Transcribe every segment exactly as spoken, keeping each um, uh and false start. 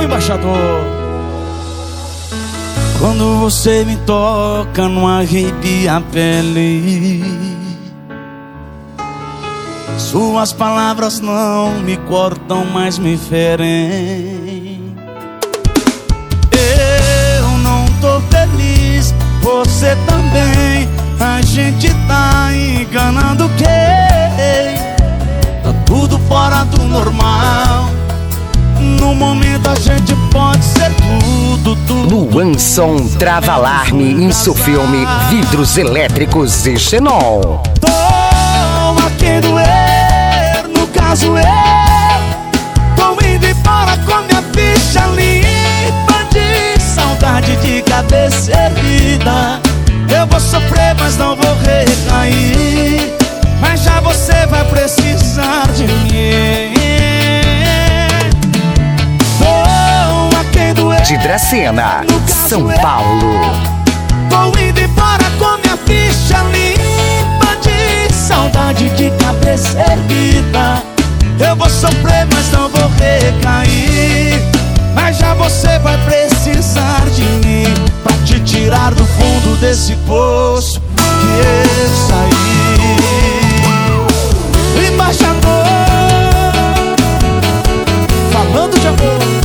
embaixador. Quando você me toca, não arrepia a pele. Suas palavras não me cortam, mas me ferem. Eu não tô feliz, você também. A gente tá enganando quem? Tá tudo fora do normal. No momento a gente pode ser tudo, tudo. Luanson trava alarme em seu filme Vidros Elétricos e Xenol. Tô aqui doer, no caso eu tô indo embora com minha ficha limpa de saudade de cabeça erguida. Eu vou sofrer, mas não vou recair. Mas já você vai precisar de mim. De Dracena, São Paulo. Vou indo embora com minha ficha limpa de saudade de cabeça erguida. Eu vou sofrer, mas não vou recair. Mas já você vai precisar de mim pra te tirar do fundo desse poço que eu saí. Embaixador, falando de amor.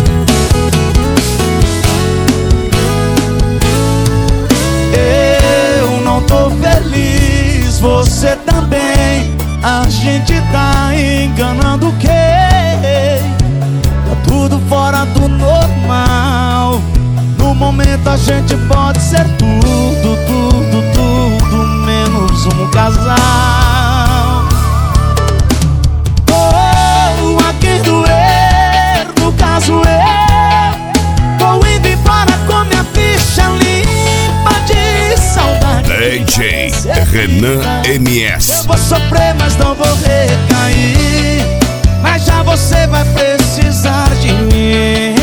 Você também, a gente tá enganando quem? Tá tudo fora do normal. No momento a gente pode ser tudo, tudo, tudo, menos um casal. Oh, a quem doer, no caso eu tô indo embora com minha ficha limpa de saudade. D J Renan M S. Eu vou sofrer, mas não vou recair. Mas já você vai precisar de mim.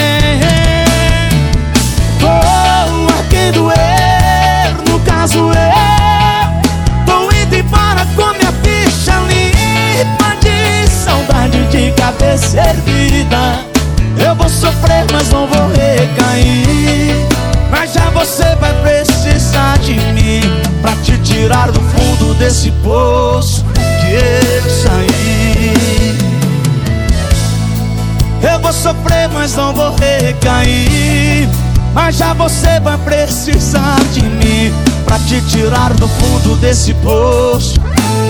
Oh, a quem doer, no caso eu tô indo embora com minha ficha limpa de saudade de cabeça erguida. Eu vou sofrer, mas não vou recair. Mas já você vai precisar de mim pra te tirar do fundo desse poço que eu saí. Eu vou sofrer, mas não vou recair. Mas já você vai precisar de mim pra te tirar do fundo desse poço